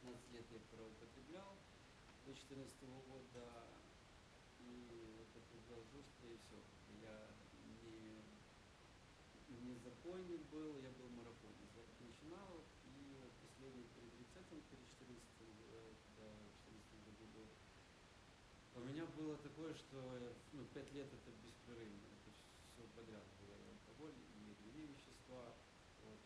15 лет я правоупотреблял до 2014 года, и употреблял жестко, и все. Я не законник был, я был марафонец. Я как начинал, и вот последний перед рецептом, перед 14, когда в 14 году был, у меня было такое, что 5 лет это беспрерывно, это все подряд было, и алкоголь, и другие вещества. Вот.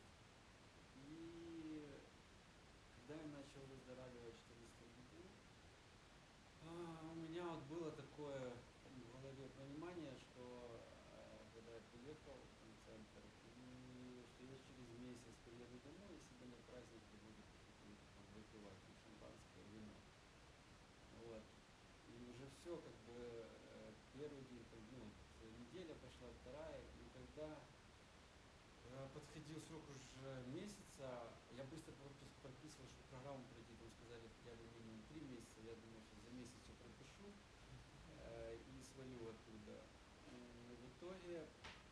И когда я начал выздоравливать в 2014 году, у меня вот было такое в голове понимание, что когда я приехал там, в центр, и что я через месяц приеду домой и себе на праздники буду какие-то там выпивать там, шампанское, вино. Вот. И уже все, как бы первый день, там, неделя пошла, вторая, и когда подходил срок уже месяца, я быстро прописывал, чтобы программу пройти, там сказали хотя бы минимум 3 месяца, я думал, что за месяц все пропишу и свалю оттуда. В итоге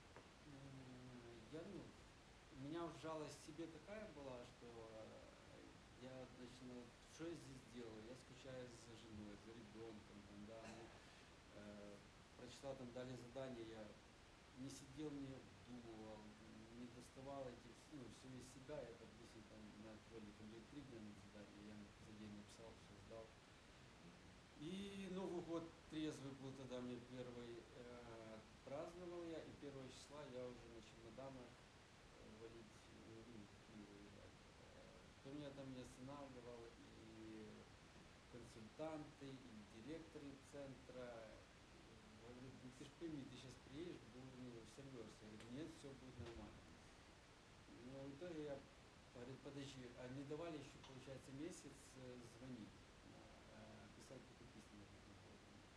у меня уже жалость к себе такая была, что я, значит, что я здесь делаю? Я скучаю за женой, за ребенком, там, да, прочитал, там дали задание, я не сидел, не обдумывал, не доставал все из себя, я, допустим, там на отвале там 3 дня на задание, я за день написал, все сдал. И Новый год трезвый был тогда мне первый, праздновал я, и 1 числа я уже на чемоданах валить, в Киев уезжать. Кто меня там не останавливал, и консультанты, и директоры центра, говорят, ты ж пойми, ты сейчас приедешь, сорвешься. Я говорю, нет, все будет нормально. Но в итоге я, говорит, подожди, а не давали еще, получается, месяц звонить, писать только письма нужно было звонить.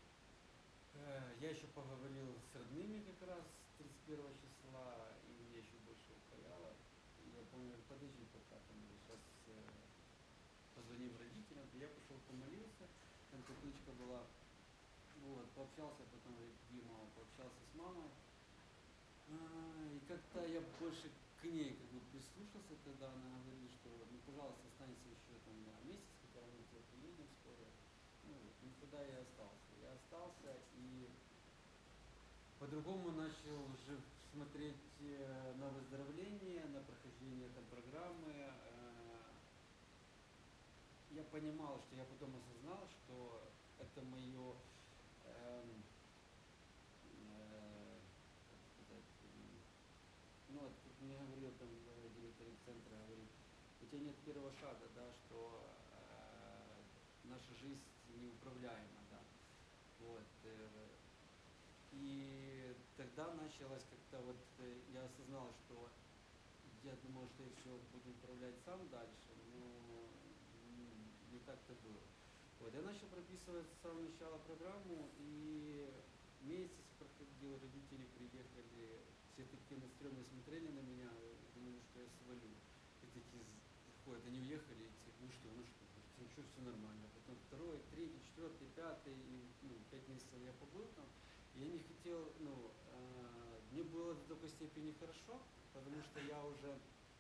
Я еще поговорил с родными как раз 31 числа, и мне еще больше уколяло. И я помню, подожди пока, там, сейчас позвоним родителям. Я пошел помолился, там каплычка была, вот, пообщался, потом говорит, Дима, пообщался с мамой. И как-то я больше к ней как бы прислушался тогда, она говорит, что ну пожалуйста, останься еще там на месяц, хотя мы к тебе приедем скоро. Ну вот, ну тогда я остался. Я остался и по-другому начал уже смотреть на выздоровление, на прохождение там программы. Я понимал, что я потом осознал, что это мое, эм, как сказать, ну вот как мне говорил там директор центра, говорит, у тебя нет первого шага, да, что наша жизнь неуправляема, да. Вот. И тогда началось как-то вот, я осознал, что я думал, что я все буду управлять сам дальше, но не так-то было. Вот, я начал прописывать с самого начала программу, и месяц проходил, родители приехали, все такие настроенные смотрели на меня, думали, что я свалю. И такие заходят, они уехали, и такие, говорит, ну что, все нормально. Потом второй, третий, четвертый, пятый, и 5 месяцев я побыл там. И я не хотел, мне было до такой степени хорошо, потому что я уже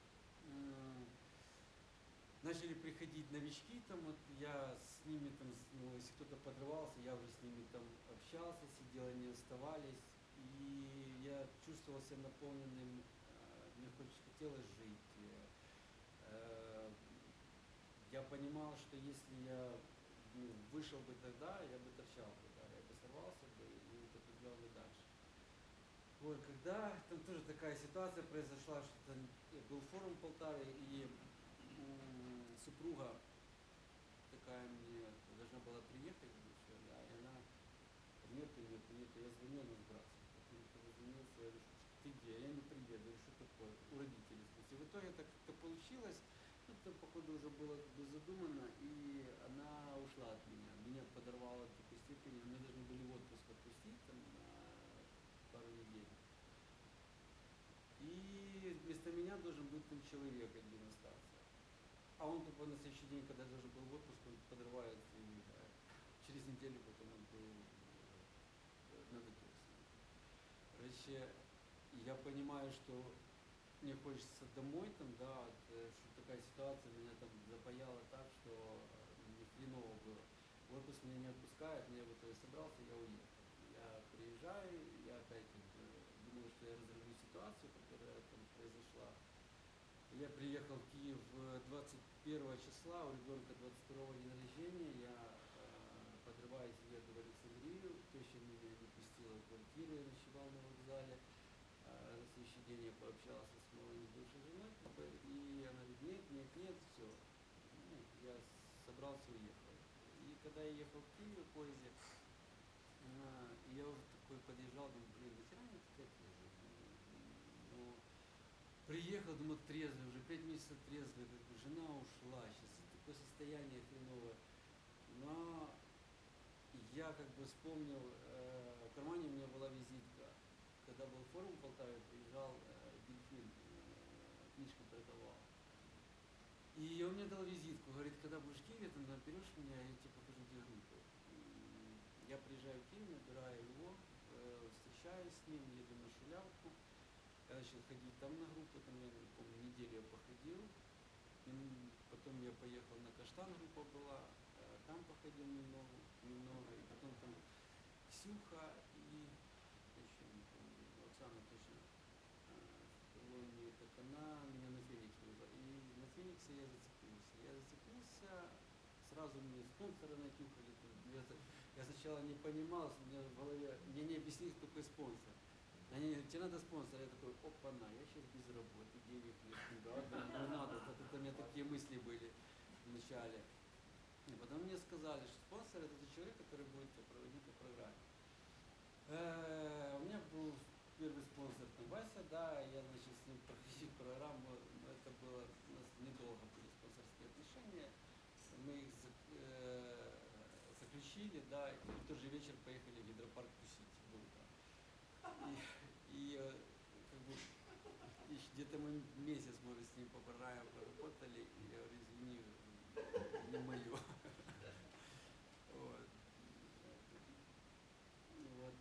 начали приходить новички, там вот я с ними там, если кто-то подрывался, я уже с ними там общался, сидел, они оставались, и я чувствовал себя наполненным, мне хотелось жить. Я понимал, что если я вышел бы тогда, я бы торчал бы, да, я бы сорвался бы и употреблял бы дальше. Вот, когда там тоже такая ситуация произошла, что там был форум в Полтаве, и супруга такая мне должна была приехать бывшая, да, и она нету, я звоню, она сбрасывает. Потом я дозвонился, я говорю, что ты где? Я не приеду, я говорю, что такое? У родителей спросил. В итоге так как-то получилось, это, походу, уже было как бы задумано, и она ушла от меня. Меня подорвало до такой степени, мы должны были в отпуск отпустить там на пару недель. И вместо меня должен быть там человек один остаться. А он тупо на следующий день, когда должен был в отпуск, он подрывается и уезжает. Через неделю потом он был на допилось. Короче, я понимаю, что мне хочется домой, там, да, что такая ситуация меня там запаяла так, что мне хреново было. В отпуск меня не отпускают, но я в итоге собрался, я уехал. Я приезжаю, я опять как бы думал, что я разрулю ситуацию, которая там произошла. Я приехал в Киев 21 числа, у ребенка 22 день рождения, я подрываюсь, еду в Александрию, теща меня не пустила в квартиру, я ночевал на вокзале. На следующий день я пообщался с моей бывшей женой, как бы, и она говорит, нет, нет, нет, все. Ну, я собрался, уехал. И когда я ехал в Киев в поезде, я уже такой подъезжал, думаю, блин, нахера мне такая трезвость? Ну, приехал, думаю, трезвый, уже 5 месяцев трезвый, как бы жена ушла, сейчас такое состояние хреновое. Но я как бы вспомнил, в кармане у меня была визитка. Когда был форум в Полтаве, приезжал Дельфин, книжки продавал. И он мне дал визитку, говорит, когда будешь в Киеве, там наберешь меня, я тебе покажу, где группы. Я приезжаю в Киев, набираю его, встречаюсь с ним, еду на Шулявку. Я начал ходить там на группы, там я, помню, неделю я походил. Потом я поехал на Каштан, группа была, там походил немного, и потом там Ксюха и еще не помню, Оксана точно, в Полонии, так она меня на Феникс привезла. И на Фениксе я зацепился. Сразу мне спонсора натюхали. Я сначала не понимал, у меня в голове, мне не объяснили, кто такой спонсор. Они говорят, тебе надо спонсор. Я такой, опа-на, я сейчас без работы, денег нет, не надо. Это у меня такие мысли были вначале. И потом мне сказали, что спонсор это тот человек, который будет тебя проводить по программе. У меня был первый спонсор там Вася, да, я, значит, с ним проходил программу, но это было, у нас недолго были спонсорские отношения, мы их заключили, да, и в тот же вечер поехали в гидропарк тусить, был там. Как бы где-то мы месяц, может, с ним по программе проработали, и я говорю, извини, не мое. Вот. Вот.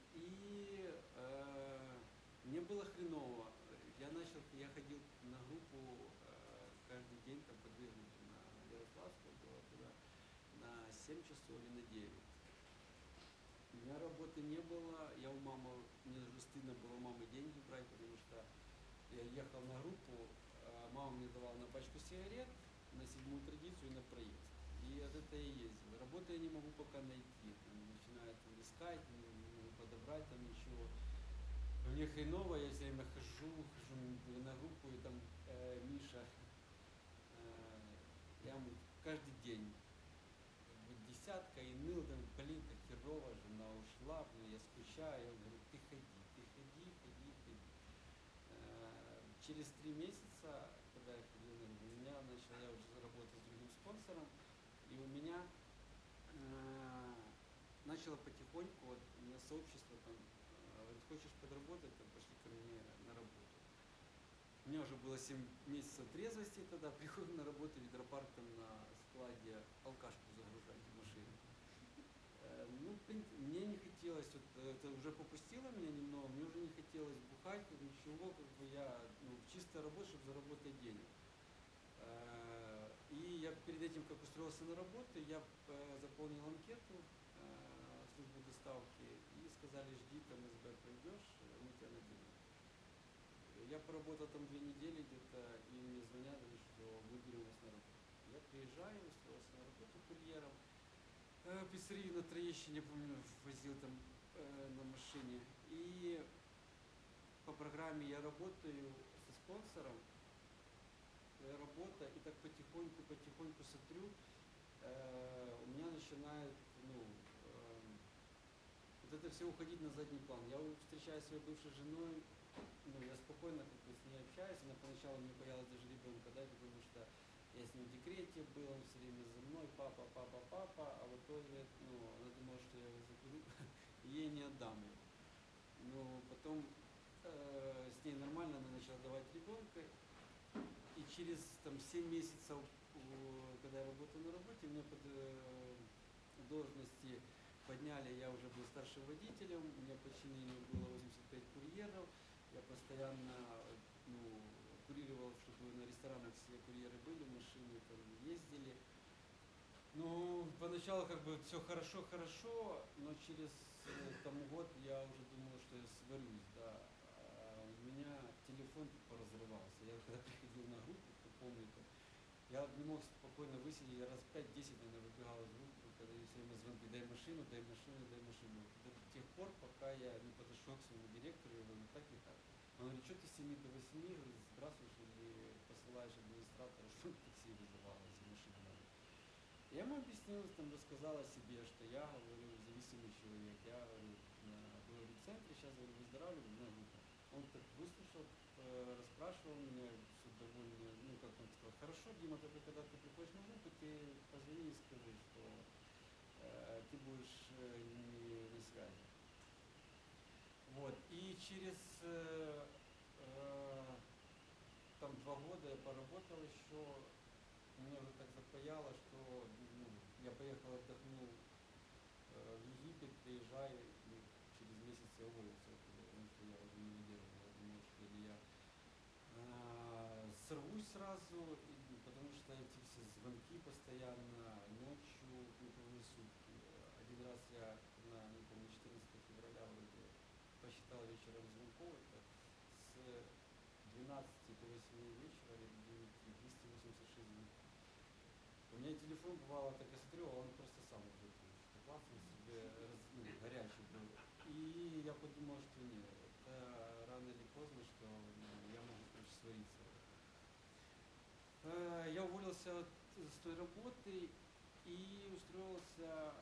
Мне было хреново. Я ходил на группу каждый день, там по 2 группы на Ярославскую было туда, на 7 часов или на 9. У меня работы не было, я у мамы, мне даже стыдно было у мамы деньги брать, потому что я ехал на группу, мама мне давала на пачку сигарет, на 7-ю традицию и на проезд. И от этого я ездил. Работу я не могу пока найти, там, начинаю там искать, не могу подобрать там ничего. Мне хреново, я все время хожу на группу, и там Миша, я ему каждый день как бы десятка и ныл, там, блин, как херово, жена ушла, блин, я скучаю, он говорит, ты ходи, ходи. Через 3 месяца, когда я ходил на группу, я уже работал с другим спонсором, и у меня начало потихоньку, вот у меня сообщество там, говорит, хочешь подработать, там, пошли ко мне на работу. У меня уже было 7 месяцев трезвости тогда, приходим на работу, в гидропарк там на складе алкашку загружать в машину. Ну, мне не хотелось, вот, это уже попустило меня немного, мне уже не хотелось бухать, ничего, как бы я, в чистой работе, чтобы заработать денег. И я перед этим, как устроился на работу, я заполнил анкету в службу доставки и сказали, жди, там СБ пройдешь, мы тебя наберем. Я поработал там 2 недели где-то, и мне звонят, что мы берем вас на работу. Я приезжаю, устроился на работу курьером. Пиццерию на Троещине, помню, возил там на машине. И по программе я работаю со спонсором, твоя работа, и так потихоньку смотрю, у меня начинает, вот это все уходить на задний план. Я встречаюсь с своей бывшей женой, я спокойно как бы с ней общаюсь, она поначалу мне боялась даже ребенка дать, потому что я с ним в декрете был, он все время за мной, папа, а в итоге, она думала, что я его заберу, и ей не отдам его. Но потом с ней нормально, она начала давать ребенка, и через там 7 месяцев, когда я работал на работе, мне под должности подняли, я уже был старшим водителем, у меня подчинение было 85 курьеров, я постоянно курировал, чтобы на ресторанах все курьеры были, машины там ездили. Ну, поначалу как бы все хорошо, но через там год я уже думал, что я сварюсь, да. А у меня телефон поразрывался. Я когда приходил на группу, кто помнит, я не мог спокойно высидеть, я раз 5-10, наверное, выбегал из группы, когда я все время звонки, дай машину, дай машину, дай машину. До тех пор, пока я не подошел к своему директору и говорю, так и так. Он говорит, что ты с 7 до 8, говорит, сбрасываешь или посылаешь администратора, чтобы такси вызывало, если машину надо. Я ему объяснил, там, рассказал о себе, что я, говорю, зависимый человек. Я, говорю, был в центре, сейчас, говорю, выздоравливаю на группе. Он так выслушал, расспрашивал меня, все довольно, ну, как он сказал, хорошо, Дима, только когда ты приходишь на группу, ты позвони и скажи, что ты будешь не на связи. Вот, и через там 2 года я поработал еще, меня уже так запаяло, что ну, я поехал, отдохнул в Египет, приезжаю, и через месяц я уволился оттуда, потому что я уже не выдерживал. Я думал, что или я сорвусь сразу, потому что эти все звонки постоянно, ночью, круглые сутки. Один раз я, на, не помню, 14 февраля вроде, посчитал вечером звонков, это с 12 до 8 вечера или до 9, 286 звонков. У меня телефон бывало, так я смотрю, а он просто сам уже что-то классно себе ну, горячий был. И я подумал, что нет, это рано или поздно, что ну, я могу, короче, свариться в этом. Я уволился с той работы и устроился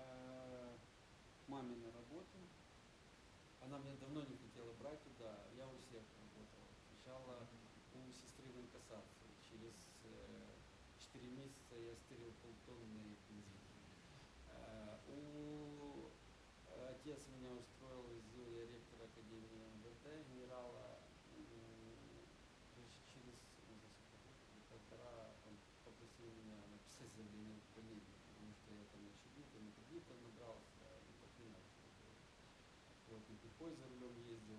к маме на работу. Она меня давно не хотела брать туда, я у всех работал. Сначала у сестры в инкассации. Через 4 месяца я стырил полтонны бензина. Отец меня устроил, сделал я ректора Академии МВД, генерала. Короче, через, не знаю, сколько лет, или полтора, он попросил меня написать заявление в увольнение, потому что я там начебито, не побито набрался, ну до хрена всего было. Вот, и пихой за рулем ездил.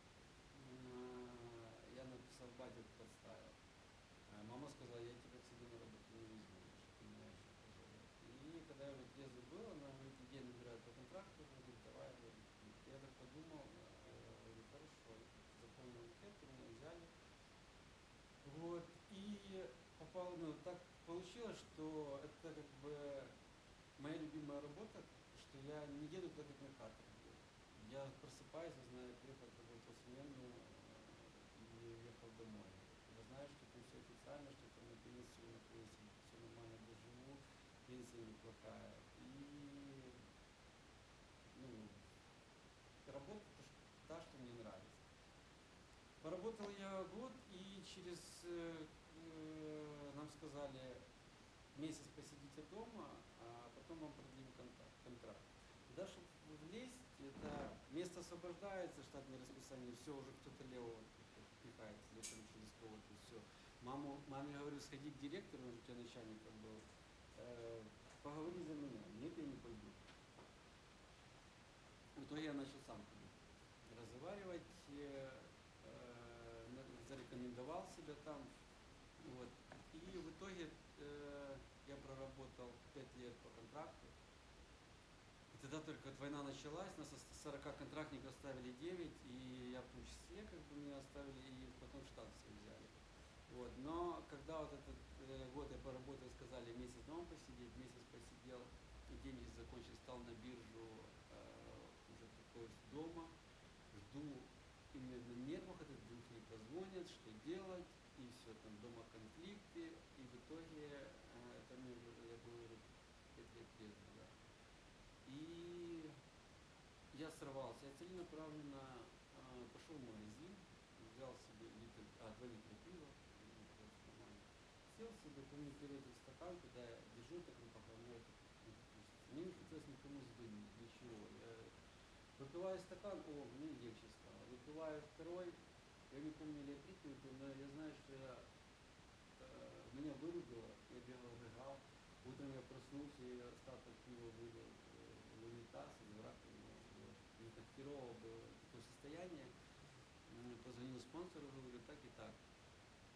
Я написал, батю подставил. Мама сказала, я тебя к себе на работу не возьму, потому что ты меня еще пожалеешь. И когда я уже трезвый был, она говорит, людей набирают по контракту, говорит, давай, говорит. Я так подумал, говорю, хорошо, заполнил анкету, меня взяли. Вот, и попал, ну, так получилось, что это как бы моя любимая работа, что я не еду туда, как на каторге. Я просыпаюсь, я знаю, я приехал, отработал смену и уехал домой. Я знаю, что там все официально, что там на пенсию, все нормально доживу, пенсия неплохая. И ну, работа та, что мне нравится. Поработал я год, и через нам сказали месяц посидите дома, а потом вам продлим контракт. Туда, чтобы влезть, это место освобождается, штатное расписание, все, уже кто-то левого пихает, летом через кого-то, все. Маме говорю, сходи к директору, он у тебя начальником был, поговори за меня. Нет, я не пойду. В итоге я начал сам ходить, разговаривать, зарекомендовал себя там. Вот. И в итоге я проработал 5 лет по контракту. И тогда только вот война началась, нас 40 контрактников оставили 9, и я в том числе, как бы меня оставили, и потом в штат все взяли. Вот. Но когда вот этот год я поработал, сказали месяц дома посидеть, месяц посидел, деньги закончились, стал на биржу уже такой дома, жду именно на нервах, этот вдруг не позвонят, что делать, и все, там дома конфликты, и в итоге, это мне уже, я был уже 5 лет трезвый, да. И я сорвался, я целенаправленно пошел в магазин, взял себе 2 литра пива, ну, короче, нормально. Сел себе, помню, первый этот стакан, когда я держу так в руках, а у меня это трусится. Мне не хотелось никому звонить, ничего. Я выпиваю стакан, мне легче стало. Выпиваю второй, я не помню, или я третий выпил, но я знаю, что меня вырубило, я бегал, рыгал. Утром я проснулся и остаток пива вылил в унитаз или в раковину. Вот. Мне так херово было такое состояние. Позвонил спонсору, говорю, так и так.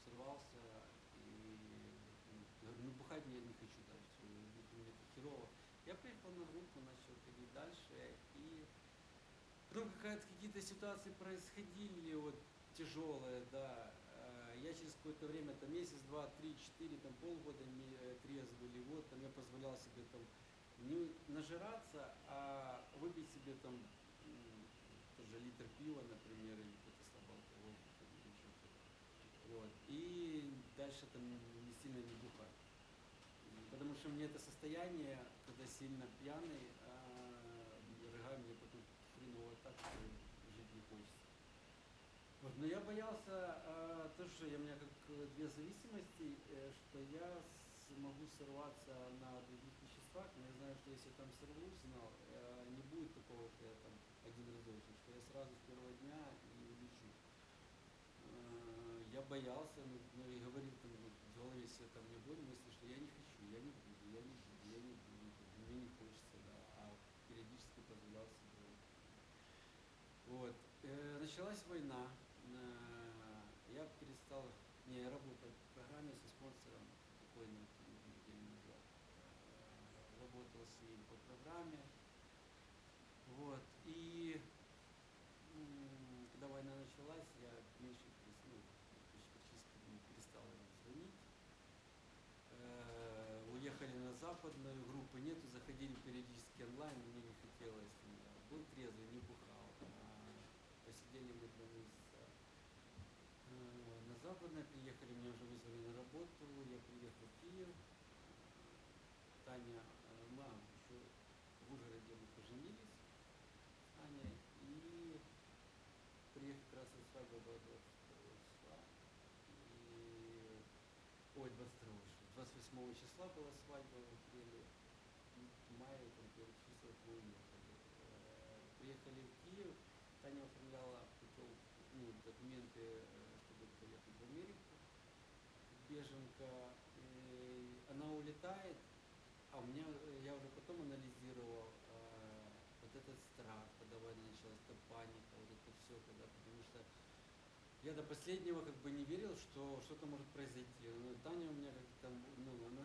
сорвался, и говорю, ну бухать я не хочу дальше, мне это херово. Я приехал на группу, начал ходить дальше, и потом какие-то ситуации происходили, вот, тяжелые, да. Я через какое-то время, там, месяц, два, три, четыре, там, полгода трезвый, или вот, там, я позволял себе, там, не нажираться, а выпить себе, там, тоже литр пива, например, или какой-то слабоалкогольный, там, или еще что-то. Вот. И дальше, там, не сильно не бухать. Потому что мне это состояние, когда сильно пьяный, рыгаю, мне потом хреново так, что жить не хочется. Вот, но я боялся тоже, у меня как две зависимости, что я могу сорваться на других веществах, но я знаю, что если я там сорвусь, знал, не будет такого, что я там один разочек, что я сразу с первого дня и улечу. Я боялся, ну и говорил там вот, в голове себе там не боль мысли, что я не хочу, я не буду, я не буду, я не буду, мне не хочется, да, а периодически позволял себе. Вот. Началась война, я перестал, не, я работал в программе со спонсором, покойным неделю назад, работал с ним по программе, вот, и когда война началась, я меньше, ну, практически перестал ему звонить. Уехали на западную, группы нету, заходили периодически онлайн, мне не хотелось. Был трезвый, не бухал. Посидели мы 2 месяца. На западное приехали, меня уже вызвали на работу, я приехал в Киев. Таня, мама, еще в Ужгороде мы поженились с Таней, и приехал как раз свадьба была 22 числа. И... Ой, 22 28 числа была свадьба в апреле, и в мае, там, первых числах мы уехали. Приехали в Киев, Таня оформляла путевку, ну, документы, чтобы поехать в Америку, беженка. Она улетает, а у меня, я уже потом анализировал вот этот страх, когда война началась, эта паника, вот это все, когда, потому что я до последнего как бы не верил, что что-то может произойти. Но Таня у меня как-то, ну, она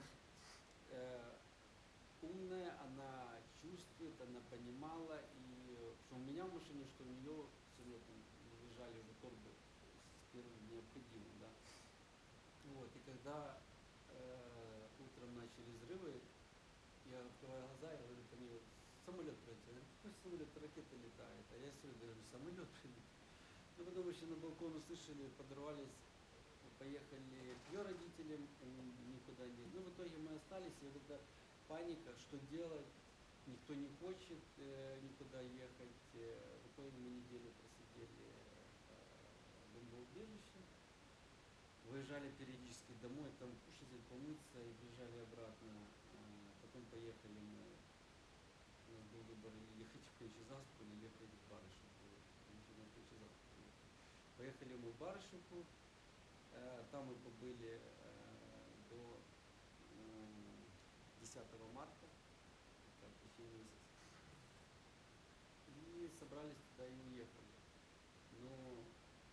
умная, она чувствует, она понимала, и что у меня в машине, что у нее все равно там лежали уже торбы с первым необходимым, да. Вот, и когда утром начали взрывы, я открываю глаза, я говорю, там ее самолет пролетел. Я говорю, какой самолет, ракета летает? А я все говорю, самолет прилетел. Ну, потом еще на балкон услышали, подорвались, поехали к ее родителям, они никуда не... Ну, в итоге мы остались, и вот эта паника, что делать, никто не хочет никуда ехать. В итоге мы неделю просидели в бомбоубежище, выезжали периодически домой, там кушать, помыться, и бежали обратно. Потом поехали мы, у нас был выбор или ехать в Кончезаспу, или ехать в Барышевку. Мы еще на Кончезаспу поехали. Поехали мы в Барышевку, там мы побыли до 10 марта, это почти месяц. И собрались туда и уехали. Но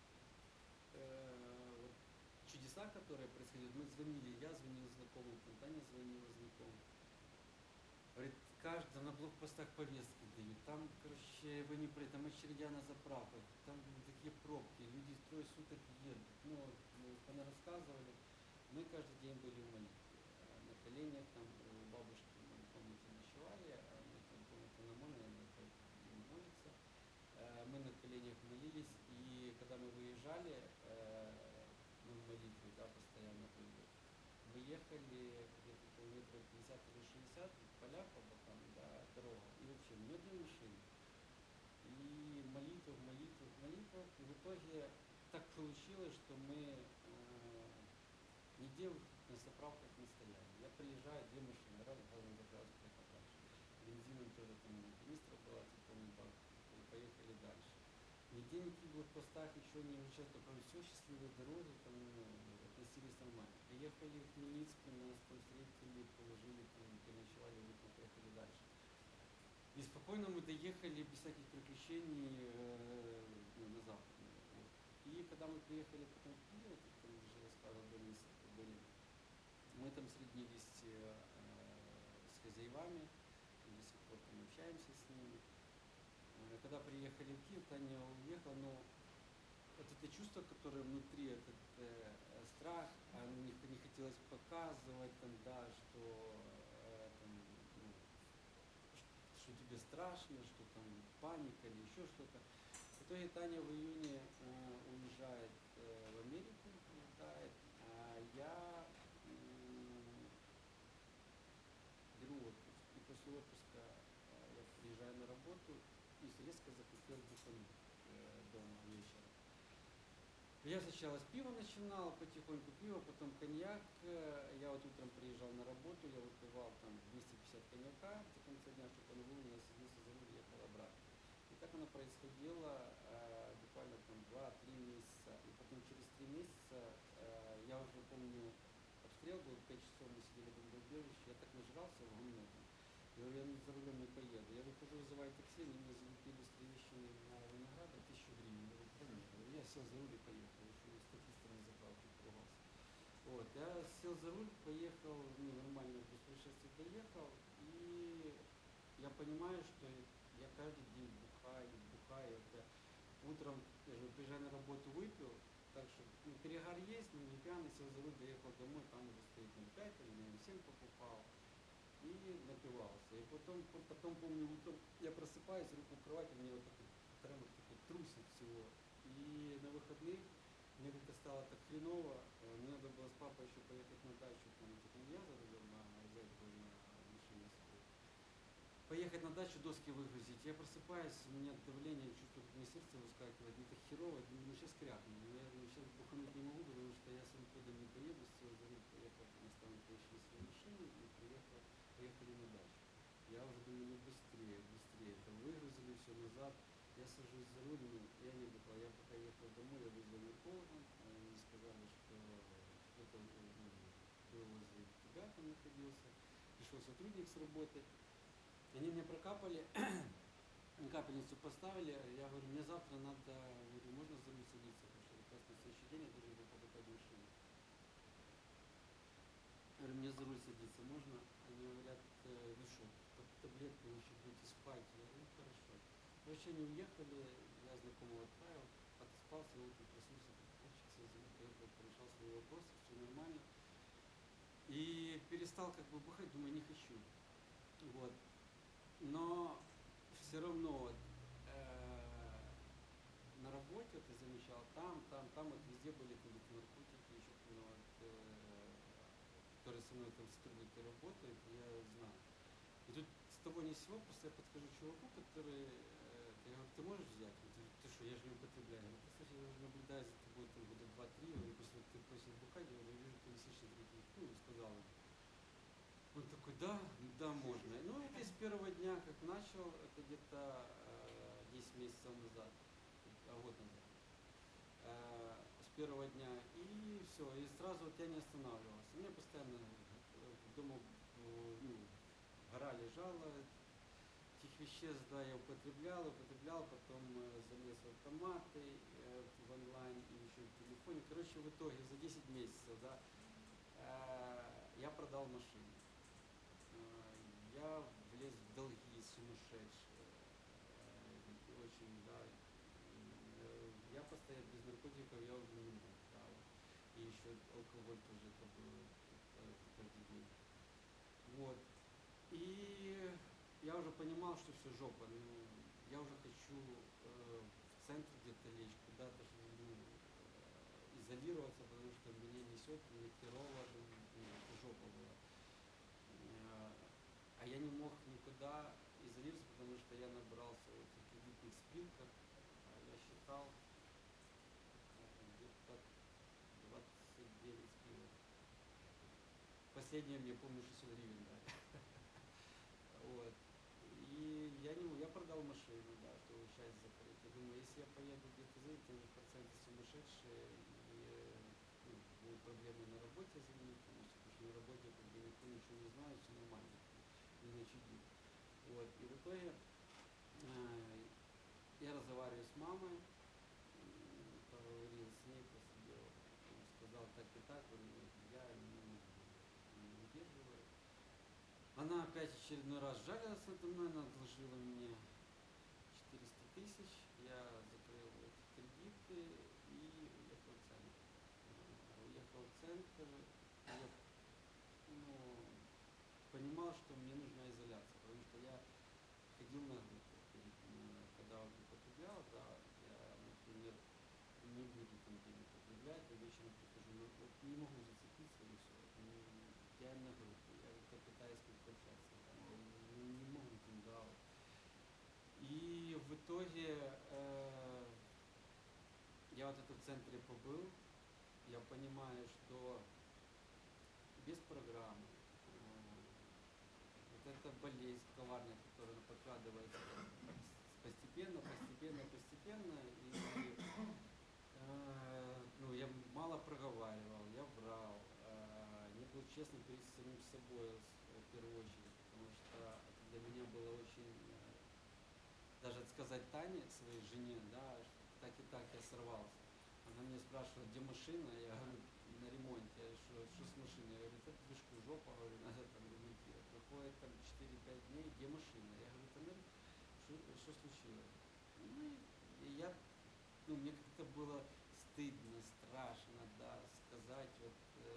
вот чудеса, которые происходили, мы звонили, я звонил знакомым, там Таня звонила знакомым. Говорит, каждый на блокпостах повестки дают. Там, короче, вы не при там очередя на заправках, там такие пробки, люди трое суток едут. Ну, мы рассказывали. Мы каждый день были в молитве. На коленях, там у бабушки мы в комнате ночевали, а мы там комната на мой, наверное, каждый день молится. Мы на коленях молились, и когда мы выезжали, мы в молитве, да, постоянно были. Мы ехали где-то километров 50 или 60, поля по бокам, да, дорога, и вообще ни одной машины. И молитва в молитвах, в молитвах, и в итоге так получилось, что мы нигде на заправках не стояли. Я приезжаю, 2 машины, раз газом заправился, поехал дальше. Бензином тоже там канистра была, полный бак, поехали дальше. Нигде никаких блокпостах, ничего не вручал, только все, счастливые дороги, там, ну, относились нормально. Приехали в Хмельницк, нас там встретили, положили, там, переночевали, утром поехали дальше. И спокойно мы доехали без всяких приключений на западную. Вот. И когда когда мы приехали потом в Киев, там, где я рассказывал, 2 месяца были, мы там сроднились с хозяевами, до сих пор там общаемся с ними. Когда приехали в Киев, Таня уехала, но вот это чувство, которое внутри, этот страх, не хотелось показывать, там, да, что, там, ну, что тебе страшно, что там паника или еще что-то. В итоге Таня в июне уезжает в Америку, улетает, а я беру отпуск. И после отпуска я приезжаю на работу и резко захотел бухануть дома вечером. Я сначала с пива начинал, потихоньку пиво, потом коньяк. Я вот утром приезжал на работу, я выпивал там 250 коньяка до конца дня, чтобы он вовремя садился за руль и ехал обратно. И так оно происходило буквально там 2-3 месяца. И потом через 3 месяца, я уже помню, обстрел был, 5 часов мы сидели в бомбоубежище, я так нажрался в говно там. Я говорю, я за рулем не поеду. Я выхожу, вызываю такси, они мне залепили с Троещины на Винограда 1000 гривен. Я говорю, да нет. Я сел за руль и поехал. Еще и с таксистом на заправке поругался. Вот, я сел за руль, поехал, ну, нормально, без происшествий доехал. И я понимаю, что я каждый день бухаю, бухаю. Вот я утром, я же приезжаю на работу, выпил, так что ну, перегар есть, но не пьяный, сел за руль, доехал домой, там уже стоит 0,5 или 0,7 покупал. И напивался. И потом помню, утром я просыпаюсь, руку в кровать, у меня вот такой тремор такой трусит всего. И на выходных мне как-то стало так хреново, мне надо было с папой еще поехать на дачу, там, это не я за рулем, а зять был на машине своей. Поехать на дачу, доски выгрузить. Я просыпаюсь, у меня давление, чувствую, как мне сердце выскакивает, мне так херово, думаю, ну сейчас крякну. Но я думаю, сейчас бухануть не могу, потому что я с антиподом не поеду, сел за руль, поехал, там, оставил вещи на своей машине и поехали на дачу. Я уже думаю, ну быстрее, быстрее. Там выгрузили все назад. Я сажусь за руль, ну, я не бухал. Я пока ехал домой, я вызвал нарколога. Они сказали, что кто-то был возле тебя там находился. Пришел сотрудник с работы. Они мне прокапали, капельницу поставили. Я говорю, мне завтра надо, говорю, можно за руль садиться, потому что как раз на следующий день я должен был покупать машину. Я говорю, мне за руль садиться можно? Они говорят, ну что, под таблетками еще будете спать? Я говорю, ну хорошо. Короче, они уехали, я знакомого отправил, отоспался, я утром проснулся, как ходчик, сел за руль, поехал, порешал свои вопросы, все нормально. И перестал как бы бухать, думаю, не хочу. Вот. Но все равно вот, на работе, вот я замечал, там, вот везде были где-то наркотики, еще ну, вот, которые со мной там сотрудники работают, я знаю. И тут с того ни с сего просто я подхожу к чуваку, который, я говорю, ты можешь взять? Он говорит, ты что, я же не употребляю. Я говорю, ты слушай, я уже наблюдаю за тобой там года 2-3, я говорю, после того, как ты бросил бухать, я говорю, вижу, ты висишь на третьей, ну, сказал ему. Он такой, да, да, можно. Ну, это с первого дня, как начал, это где-то 10 месяцев назад, год назад. С первого дня. И все, и сразу вот я не останавливался. У меня постоянно дома ну, гора лежала, этих веществ, да, я употреблял, потом залез в автоматы, в онлайн и еще в телефоне. Короче, в итоге за 10 месяцев, да, я продал машину. Я влез в долги сумасшедшие, очень, да, я постоянно без наркотиков я уже не мог, да, вот. И еще алкоголь тоже это было, это каждый день. Вот. И я уже понимал, что все жопа, ну, я уже хочу в центр где-то лечь, куда-то, ну, изолироваться, потому что меня несет, мне херово, ну, это жопа была. А я не мог никуда изолироваться, потому что я набрался в этих кредитных спилках. Я считал где-то 29 спилок. Последнее мне, помню, 600 гривен дали. Вот. И я продал машину, да, чтобы часть закрыть. Я думаю, если я поеду где-то за этим, же проценты сумасшедшие, и ну, будут проблемы на работе звонить, потому что на работе как бы никто ничего не знает, все нормально, не начудит. Вот. И в итоге я разговариваю с мамой, поговорил с ней, так и так, говорю, я не могу, не выдерживаю. Она опять очередной раз жалилась надо мной, она отложила мне 400 тысяч, я закрыл эти кредиты и уехал в центр. Уехал в центр, я, ну, понимал, что мне нужна изоляция, потому что я ходил на группы, когда употреблял, да, я, например, не буду там день употреблять, а вечером прихожу, но вот не могу зацепиться и все. Я на группе, я как-то пытаюсь как-то общаться, да, не могу там, да, вот. И в итоге я вот это в центре побыл, я понимаю, что без программы вот эта болезнь коварная, которая подкрадывается постепенно, постепенно, постепенно, и ну, я мало проговаривал, я врал, не был честным перед самим собой в первую очередь, потому что это для меня было очень, даже сказать Тане, своей жене, да, что так и так я сорвался. Она меня спрашивает, где машина, я говорю, на ремонте, я говорю, что с машиной, я говорю, это движку жопа, говорю, надо там ремонтировать. Проходит там 4-5 дней, где машина? Я говорю, тоннель, что случилось? Ну и я, ну, мне как-то было стыдно, страшно, да, сказать вот,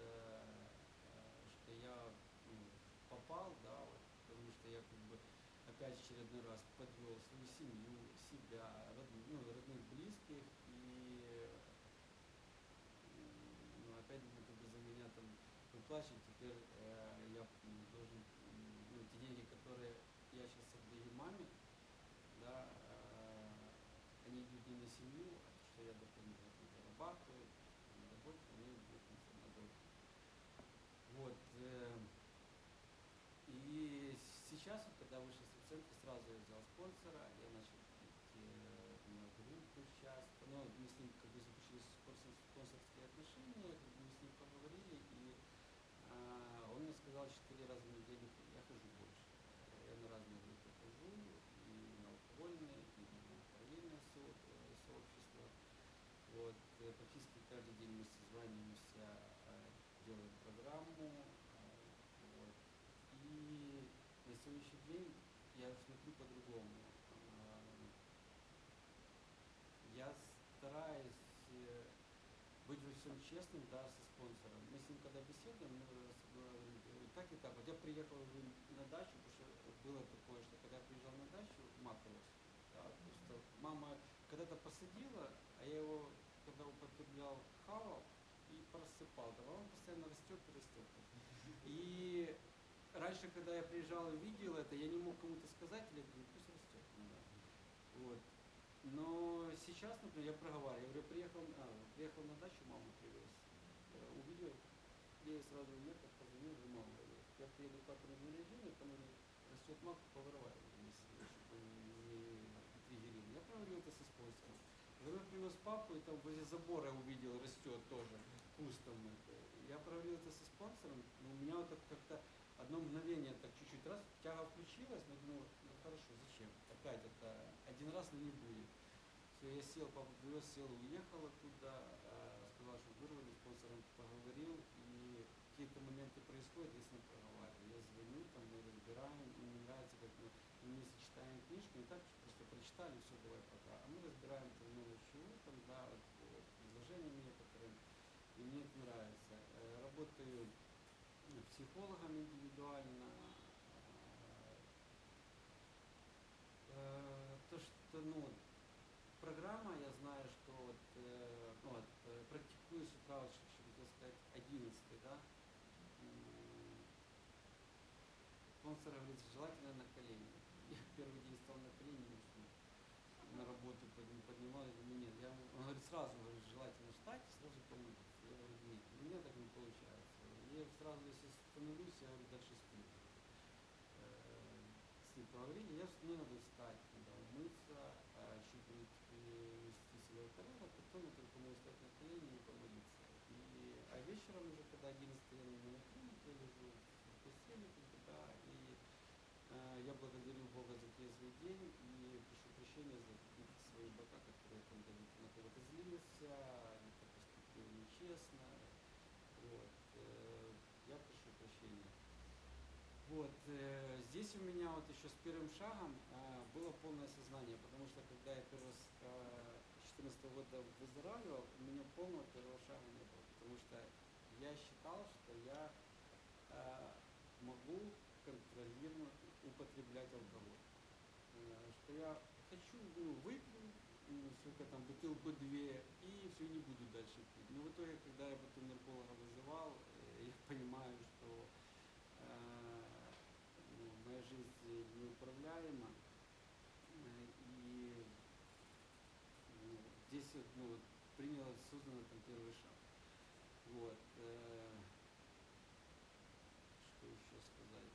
что я, ну, попал, да, вот, потому что я как бы опять очередной раз подвел свою семью, себя, ну, родных, близких, и ну, опять как бы за меня там выплачивать, теперь я должен, ну, те деньги, которые я сейчас отдаю маме, да, они идут не на семью, а то, что я дополнительно там зарабатываю, на работе, они идут на долги. Вот. И сейчас, вот, когда вышел в центр, сразу я взял спонсора, я начал ходить на группы часто, но мы с ним как бы заключили спонсорские отношения, как бы мы с ним поговорили, и он мне сказал, 4 раза в неделю я хожу больше. Я на разные группы хожу, и на алкогольные, и на параллельное сообщество. Вот, практически каждый день мы созваниваемся, делаем программу. Вот. И на сегодняшний день я смотрю по-другому. Я стараюсь быть во всем честным, да, со спонсором. Мы с ним когда беседуем, мы говорим, так и так. Вот я приехал, говорю, на дачу, потому что было такое, что когда я приезжал на дачу, мак рос. Да, просто мама когда-то посадила, а я его, когда употреблял, хавал и просыпал. Да, он постоянно растет и растет. И раньше, когда я приезжал и видел это, я не мог кому-то сказать, или говорю, пусть растет. Ну, да. Вот. Но сейчас, например, я проговариваю, я говорю, приехал на дачу, маму привез, увидел, я сразу уехал, позвонил, говорю, мама, я приеду к папе на день рождения, там растет мак, повырывай, чтобы он не триггерил. Я проговорил это со спонсором. Когда я привез папу, и там возле забора увидел, растет тоже, кустом это. Я проговорил это со спонсором, но у меня вот как-то одно мгновение так чуть-чуть раз, тяга включилась, но думаю, ну хорошо, зачем? Опять это один раз, но не будет. Все, я сел, папа привез, сел, уехал оттуда, сказал, что вырвали, с спонсором поговорил, и какие-то моменты происходят, я с ним проговариваю. Я звоню, там мы разбираем, и мне нравится, как мы вместе читаем книжку, не так, что просто прочитали, все, давай пока. А мы разбираем там много чего, там, да, вот, по предложениям некоторым, и мне это нравится. Работаю психологом индивидуально. То, что, ну, программа, я знаю, что вот, ну, вот практикую с утра, вот, что хотел сказать, 11, да. Спонсор говорит, желательно на колени. Я первый день стал на колени, не уснул. На работу поднимал, я думаю, нет. Он говорит, сразу говорит, желательно встать и сразу помолиться. Я говорю, нет, у меня так не получается. Я сразу, если становлюсь, я говорю, дальше сплю. С ним поговорили, мне надо встать, надо умыться, чуть привести себя в порядок, потом я только могу встать на колени и помолиться. А вечером уже, когда 11 я на клинике лежу, в постели, как бы, да, и я благодарю Бога за трезвый день и прошу прощения за какие-то свои бока, которые там где-то на кого-то злился, где-то поступил нечестно. сокращение. Вот, здесь у меня вот еще с первым шагом было полное сознание, потому что когда я первый раз 2014 года выздоравливал, у меня полного первого шага не было, потому что я считал, что я могу контролировать, употреблять алкоголь. Что я хочу, выпью, сколько там, бутылку-две, и все, не буду дальше пить. Но в итоге, когда я потом нарколога вызывал, я понимаю, что моя жизнь неуправляема, и здесь вот, принял осознанно там первый шаг. Вот. Что еще сказать?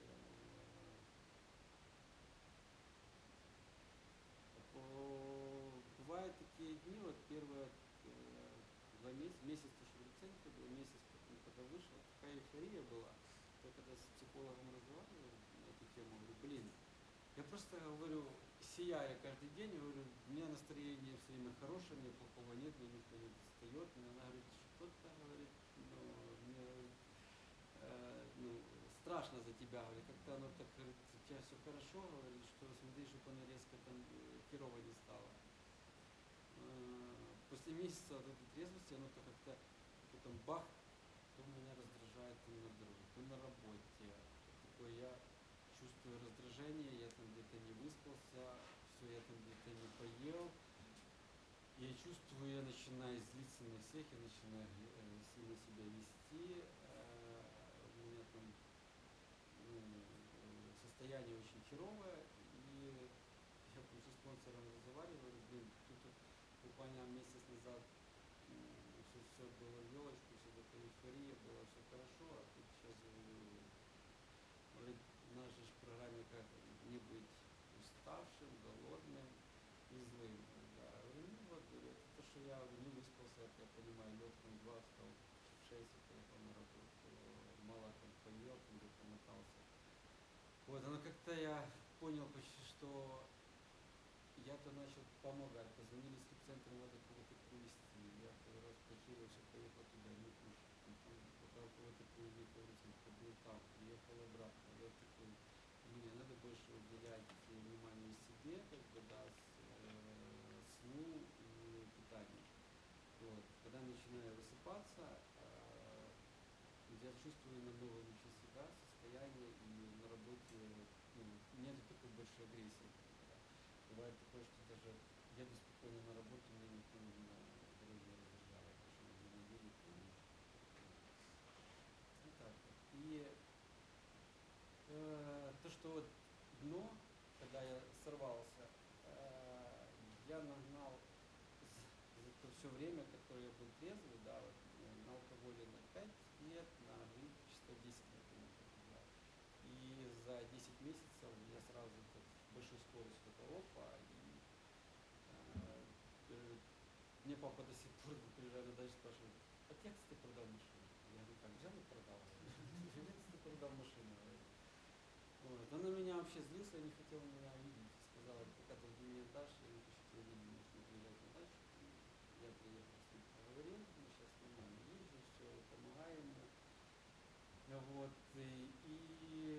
Бывают такие дни, вот первые 2 месяца, месяц тоже в рецентре был, месяц потом, когда вышел, такая эйфория была. Я когда с психологом разговаривал на эту тему, говорю, блин, я просто говорю, сияя каждый день, говорю, у меня настроение все время хорошее, мне плохого нет, мне никто не достает. Мне она говорит, что-то, говорит, мне говорит, страшно за тебя, говорит, как-то оно так, говорит, у тебя все хорошо, говорит, что смотри, чтобы оно резко там херово не стало. После месяца вот этой трезвости, оно то как-то потом бах, то меня раздражает то на дороге, то на работе. Такое я чувствую раздражение, я там где-то не выспался, все, я там где-то не поел. Я чувствую, я начинаю злиться на всех, я начинаю сильно себя вести. У меня там состояние очень херовое, и я уже с спонсором разговариваю, говорю, блин, тут буквально месяц назад все было в елочку, все такая эйфория, было все хорошо, а тут сейчас, говорит, в нашей программе как не быть уставшим, голодным и злым. Да. Я говорю, ну вот, говорю, это то, что я не выспался, это я понимаю, лег там 2, встал в 6 и поехал на работу, мало там поел, там где-то мотался. Вот, оно как-то я понял почти, что я-то начал помогать. Позвонили с репцентра, надо кого-то привезти. Я первый раз похерился, поехал туда, не кушал. Там, пока кого-то привезли, был там, приехал обратно. Я такой, мне надо больше уделять внимание себе, как бы, да, сну и питанию. Вот. Когда начинаю высыпаться, я чувствую намного лучше себя, состояние, и на работе нет такой большой агрессии. Да. Бывает такое, что даже еду спокойно на работу, меня никто на дороге не раздражает, потому что медленно едет и вот так вот. И то, что вот дно, когда я сорвался, я нагнал за то все время, которое я был трезвый, да, вот, на алкоголе на 5 лет, на электричество 10 лет я употреблял. И за 10 месяцев у меня сразу так, с большой скоростью такая опа, и мне папа до сих пор, приезжая на дачу, спрашивает, а как ты продал машину? Я говорю, как, взял и продал. Как ты продал машину? Вот. Он на меня вообще злился, не хотел меня видеть. Сказал, пока ты мне отдашь, я не хочу тебя видеть, можешь не приезжать на дачу. Я приехал с ним, поговорил, мы сейчас нормально езжу, все, помогаю ему. Вот. И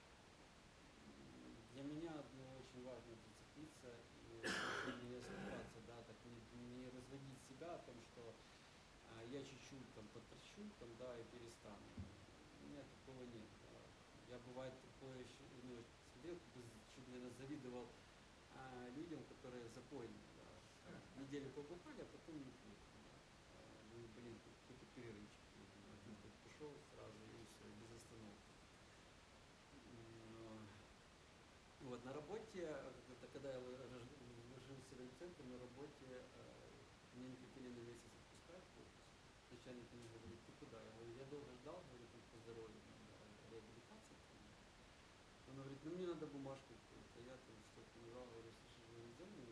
для меня одно очень важно зацепиться и не оступаться, да, так не разводить себя о том, что я чуть-чуть там потрачу, там, да, и перестану. У меня такого нет. Да. Я бывает такое еще, смотрел, как бы чуть, наверное, завидовал людям, которые запойные, да. Неделю побухали, а потом не пьют. Да. Ну, блин, какой-то перерывчик нужен. Один хоть пошел сразу и все, без остановки. Вот, на работе, когда я ложился в центр, на работе меня не хотели на месяц отпускать в отпуск. Начальник мне говорит, ты куда? Я говорю, я долго ждал, говорю, там по здоровью, надо реабилитация там. Он говорит, ну мне надо бумажку какую-то. Я там столько нажал, говорю, слушай, вы нельзя мне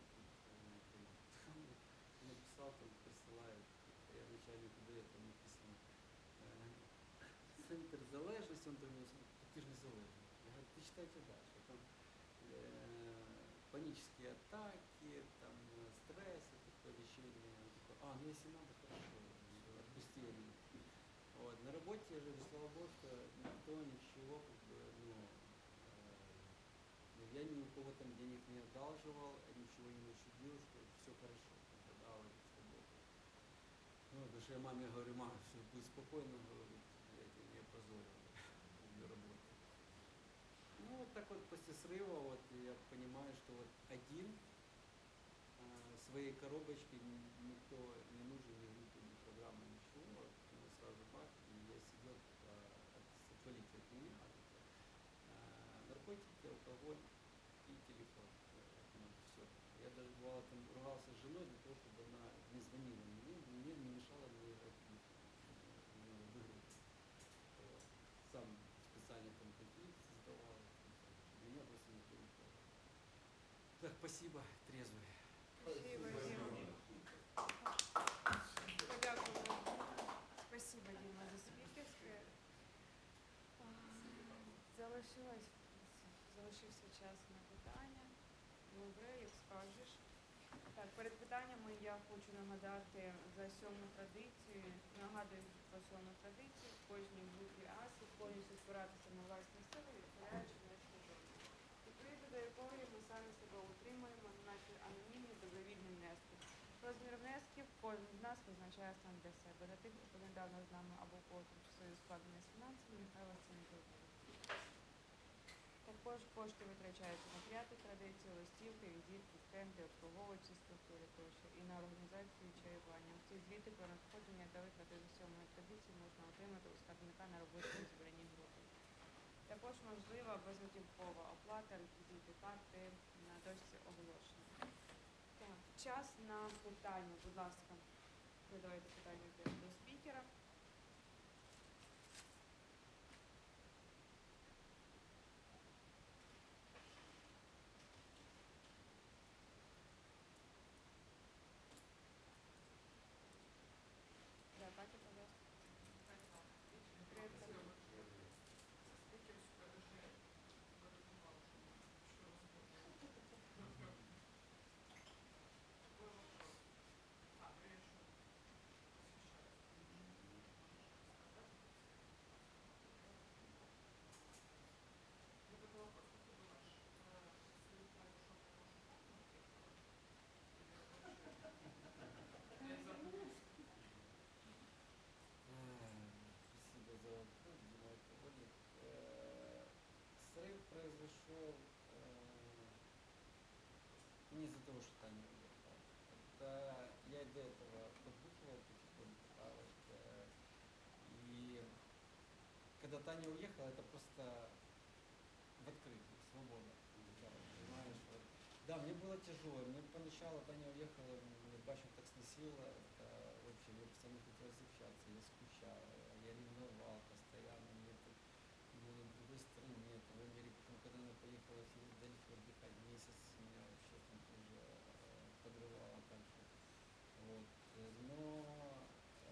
написал, там присылает. Я начальнику даю, там написано центр залежності, он там, ты же не залежный. Я говорю, ты читайте дальше. Там панические атаки, там стрессы, такое лечение. Он такой, ну если надо, хорошо, отпусти меня. Вот. На работе я же, слава богу, что никто ничего, как бы, ну, я ни у кого там денег не одалживал, ничего не учудил, что все хорошо, как бы, да, вот, чтобы это. Ну, потому что я маме говорю, мама, все, будь спокойно, говорю, я тебя не опозорил, люблю работать. Ну, вот так вот после срыва, вот, я понимаю, что вот один своей коробочке никто не нужен, ни группы, ни программы, ничего. Вот, ну, сразу бах, и я сидел, отвалите от меня, от этого. Наркотики, алкоголь и телефон. Ну, все. Я даже бывало там ругался с женой для того, чтобы она не звонила мне не мешала мне играть в телефон, в игры. Вот. Сам специально там конфликт создавал, чтобы меня просто никто не трогал. Так, спасибо, трезвый. Спасибо, Дима. Подякую. Спасибо, Дима, за спікерське. Залишився час на питання. Добре, як скажеш. Так, перед питаннями я хочу нагадати за 7-му традицію. Нагадую про 7-му традицію. В кожній групі АСІ повністю спиратися на власні сили, відхиляючи внешні жодні. Відповідно до якої ми самі себе утримуємо на наші анонімні добровільні внески. Розмір внесків кожен з нас визначає сам для себе. Для тих, хто недавно з нами або кого тимчасові складення з фінансами, нехай вас це не турбує. Також кошти витрачаються на 5-ту традицію, листівки, візитки, стенди, обслуговуючі структури тощо і на організацію чаювання. Ці звіти про надходження та витрати з 7-ї традиції можна отримати у скарбника на робочій збраній групі. Також можлива безготівкова оплата, реквізити карти на дошці оголошення. Так, час на питання, будь ласка, задавайте питання до спікера. Да, Катя, пожалуйста. Привет, Катя. Спасибо за вопрос, Дима Алкоголик. Срыв произошел не из-за того, что Таня уехала. Это я до этого подбухивал потихоньку, да, вот, и когда Таня уехала, это просто в открытую, свобода. Да, понимаешь, вот. Да, мне было тяжело. Мне поначалу Таня уехала, мне башню так сносила, это вообще мне постоянно хотелось общаться, я скучал, я ревновал постоянно, мне тут было в другой стране, это в Америке, потом, когда она поехала в Филадельфию отдыхать месяц, меня вообще там тоже подрывало так же. Вот. Но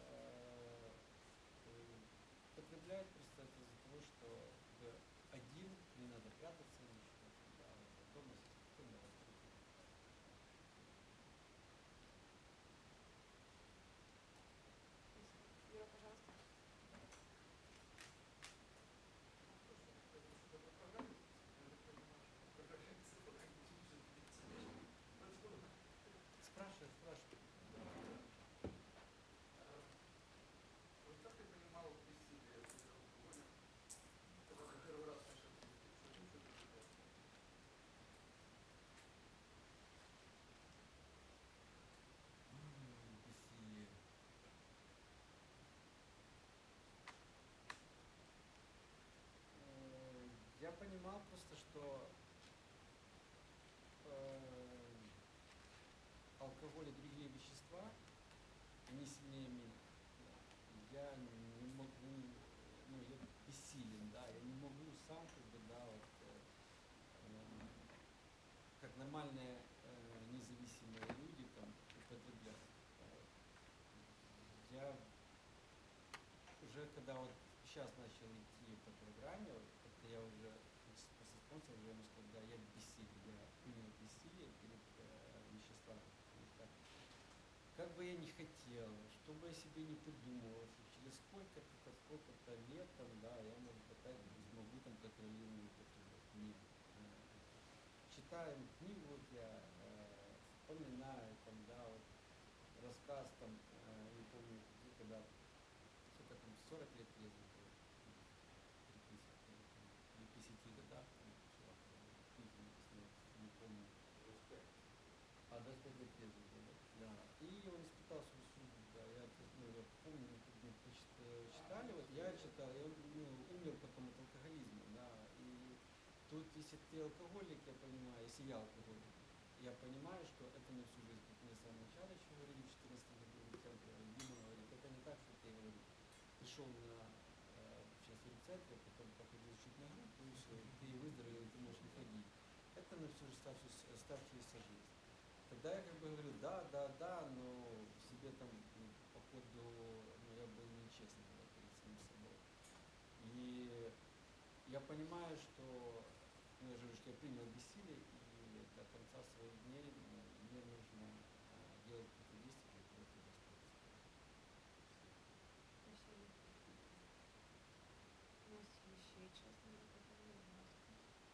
потребляют просто это из-за того, что один, не надо прятаться, ничего, да, вот, дома спокойно работать. Юра, пожалуйста. Спрашивай, спрашивай. Вот как ты понимал бессилие алкоголя, когда ты первый раз начал пить? Что ты делал? Бессилие. Я понимал просто, что алкоголь и другие вещества, они сильнее меня. Да. Я не могу, ну, я бессилен, да, я не могу сам, как бы, да, вот, как нормальные независимые люди там употребляют. Да, вот. Я уже когда вот сейчас начал идти по программе, вот, как-то я уже после спонсора уже ему сказал, да, я бессилен, я принял бессилие перед веществами, потому что как бы я ни хотел, что бы я себе не придумывал, что через сколько-то сколько-то лет, там, да, я, может, опять смогу там контролированно употреблять. Нет. Читаем книгу, вот я вспоминаю, там, да, вот рассказ, там, не помню, где, когда, сколько там, 40 лет трезвый был, при 50, там, при 50 годах, там, чувак, книги написано, не помню. 25. 25 лет трезвый был, да? Да. И он испытал свою судьбу, да. Я, ну, я помню, мы как мы читали, вот я читал, и он, ну, умер потом от алкоголизма, да. И тут, если ты алкоголик, я понимаю, если я алкоголик, я понимаю, что это на всю жизнь, как мне в самом начале еще говорили, в 2014 году, в центре, Дима говорит, это не так, что ты, говорит, пришел на сейчас в центре, потом походил чуть на группу, и все, ты выздоровел, и ты можешь не ходить. Это на всю оставшуюся жизнь. Тогда я как бы говорю, да, да, да, но в себе там, ну, походу, ну, я был нечестным, да, перед самим собой. И я понимаю, что, ну, я же говорю, что я принял бессилие, и до конца своих дней, ну, мне нужно делать какие-то действия для того, чтобы оставить ситуацию. Спасибо. У нас є ще час на запитання, будь ласка.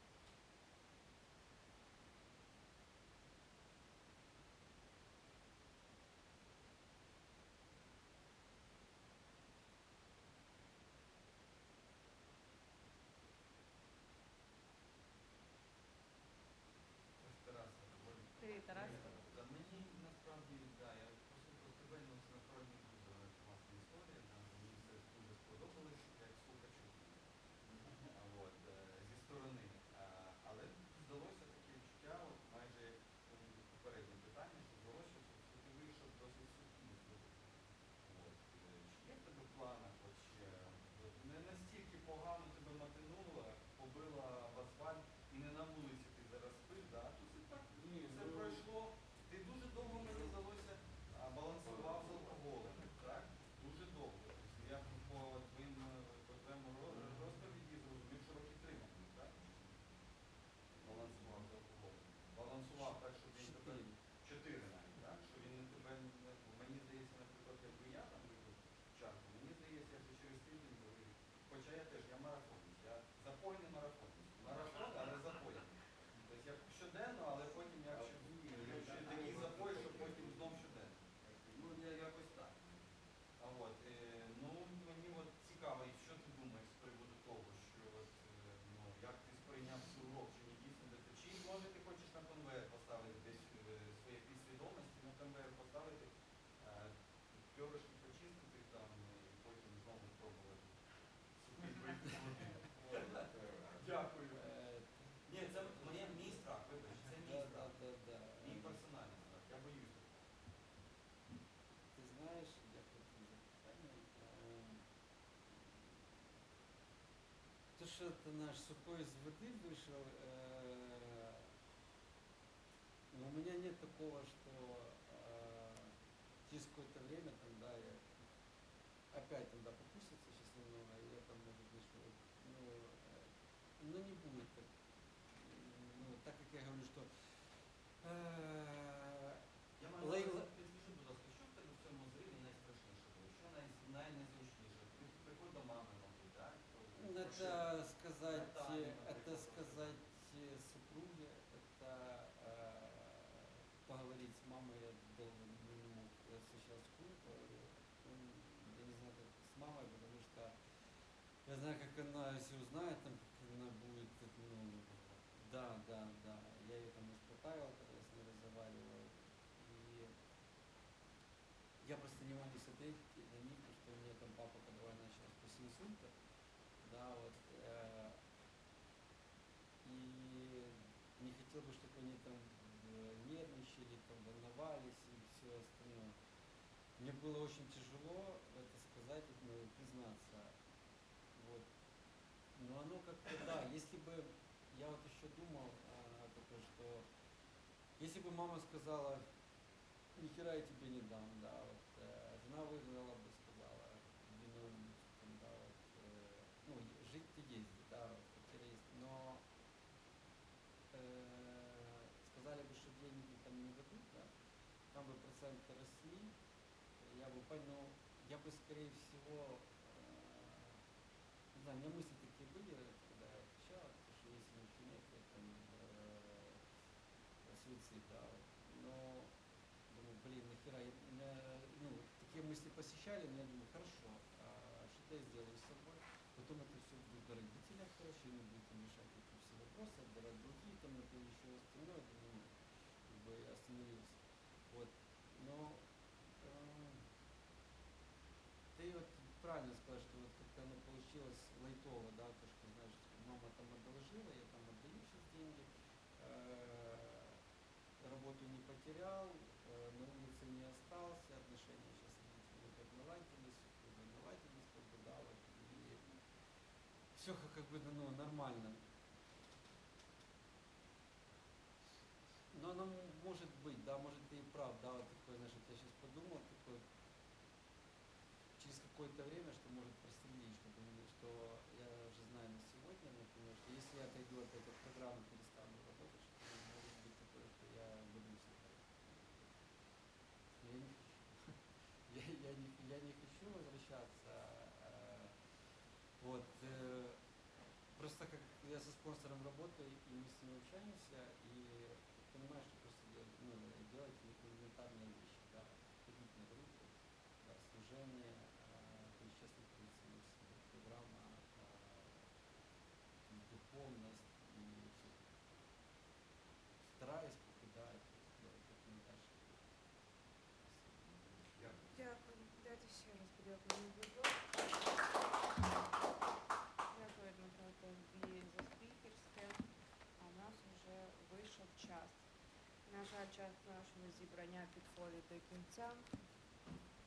Тарас, алкоголік. Тарас. Та мені насправді, да, я послухав тебе, ну це насправді дуже класна історія. Да. Мені все дуже сподобалось, як слухачу. От, зі сторони. Але здалося таке відчуття, от майже як від попереднього питання, що здалося, що ти вийшов досить сухим з води. От, чи є в тебе в планах, от ще, от, не настільки погано тебе мотинуло, побила в асфальт і не на вулиці ти зараз спиш, да? Тут все так, Ні, все ну, пройшло. Ти дуже довго, мені здалося, балансував з алкоголем, так? Дуже довго. Тобто я по твоєму розповіді зрозумів, що роки 3, мабуть, так? Балансував з алкоголем. Балансував так, щоб він тебе... 4 навіть, так? Що він не тебе не... Мені здається, наприклад, якби я там випив чарку, мені здається, я вже через тиждень завив. Хоча я теж, я марафонець. Я запойний марафонець. Марафон, але запойний. Тобто я щоденно, але потім якщо такий запой, що потім знов щоденно. Ну, я якось так. Ну, мені от цікаво, що ти думаєш з приводу того, що от, ну, як ти сприйняв цей урок, чи не дійсно де це, чи може ти хочеш на конвейер поставити десь своє підсвідомості, на конвейер поставити, пьоришки почистити там і потім знову спробувати сухий вийти з води. Дякую. Ні, це мій страх, вибач, це мій страх. Мій персональний страх, я боюсь такого. Ти знаєш, дякую тобі за питання. То, что ты наш сухой из воды вышел, но у меня нет такого, что через какое-то время, там, да, я опять там, да, попустится сейчас немного, и я там, может, начну, но не будет так, ну, так как я говорю, что Я маю на увазі, підскажи, будь ласка, що в тебе в цьому зриві найстрашніше було? Що найнезручніше? Приход до мами, мабуть, так? это сказать, Наталья, это например, сказать супруге, это поговорить с мамой, я долго не мог, я сначала с супругой поговорил, потом, я не знаю, как с мамой, потому что я знаю, как она, если узнает, там, как она будет, ну, да, да, да, я ее там успокаивал, когда я с ней разговаривал, и я просто не могу смотреть на них, потому что у меня там папа, когда война началась, после инсульта, да, вот, и не хотел бы, чтобы они там нервничали, там волновались и все остальное. Мне было очень тяжело это сказать, ну, признаться, вот. Но оно как-то, да, если бы, я вот еще думал такое, что если бы мама сказала, ни хера я тебе не дам, да, вот, жена выиграла бы, сказала, иди на улицу, там, да, вот, ну, жить-то ездить, да, вот, квартира есть, но сказали бы, что деньги там не дадут, да, там бы проценты росли, я бы понял, я бы, скорее всего, знаю, у меня мысли такие были, когда я отвечал, что если не кинет, там, суицид, да, вот. Но думаю, блин, нахера, ну, такие мысли посещали, но я думаю, хорошо, что-то я сделаю с собой, потом это все будет на родителях, короче, они будут там решать эти все вопросы, отдавать другие, там, например, еще остальное, думаю, ну, как бы остановился. Вот, но ты вот правильно сказал, что вот как-то оно получилось лайтово, да, то, что, знаешь, мама там одолжила, я там отдаю сейчас деньги, работу не потерял, на улице не остался, отношения сейчас с родителями опять наладились, с супругой наладились, как бы, да, вот, и все как бы, ну, нормально. Но оно может быть, да, может ты и прав, да, вот такое, знаешь, вот я сейчас подумал, такой, через какое-то время, что может прострелить, что я уже знаю на сегодня, например, что если я отойду опять от программы, перестану работать, что может быть такое, что я вернусь опять. Что я не хочу. Я не хочу возвращаться. Вот. Просто как я со спонсором работаю, и мы с ним общаемся, и понимаю, что просто делать элементарные вещи, да, ходить на группы, да, служение, причастных традиционных семей, программа, духовность и все такое. Стараюсь, как бы, да, это делать, так и дальше будет. Спасибо. Дякую. Дякую. Давайте ще раз подякуємо Дмитру. Дякую, Дмитро, тобі за спікерське. А в нас вже вийшов час. На жаль, час нашого зібрання підходить до кінця.